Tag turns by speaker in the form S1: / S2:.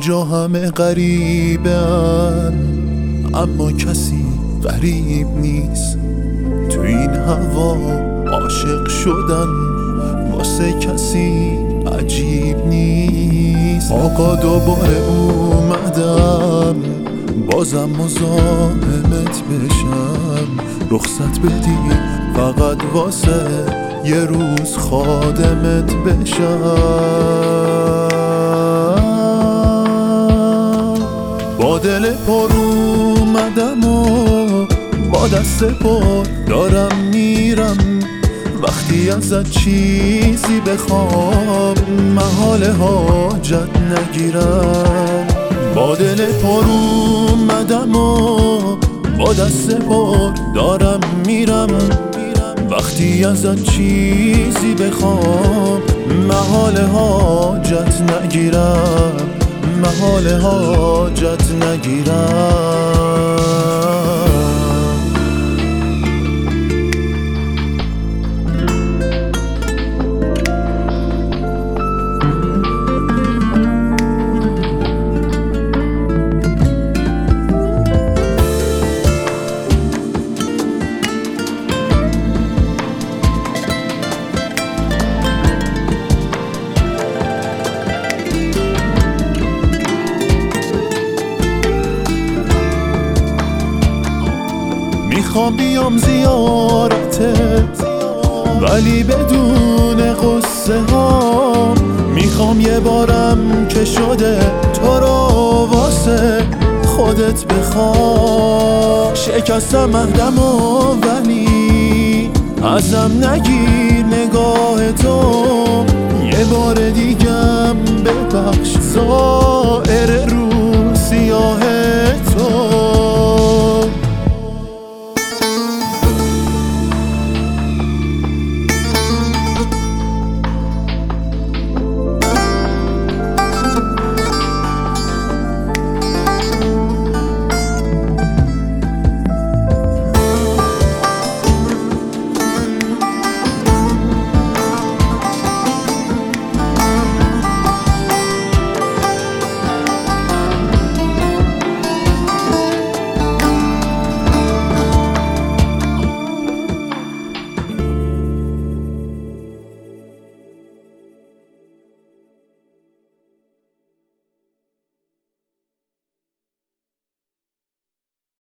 S1: اینجا همه غریبن اما کسی غریب نیست. تو این هوا عاشق شدن واسه کسی عجیب نیست. آقا دوباره اومدم بازم مزاحمت بشم، رخصت بدی فقط واسه یه روز خادمت بشم. با دل پر اومدم و با دست پر دارم میرم، وقتی ازت چیزی بخوام محال حاجت نگیرم. با دل پر اومدم و با دست پر دارم میرم، وقتی ازت چیزی بخوام محال حاجت نگیرم، محال حاجت نگیرم. میخوام بیام زیارتت ولی بدون قصه ها، میخوام یه بارم که شده تو رو واسه خودت بخوام. شکستم عهدم ولی ازم نگیر نگاه تو، یه بار دیگم ببخش ظاهر رو سیاه تو.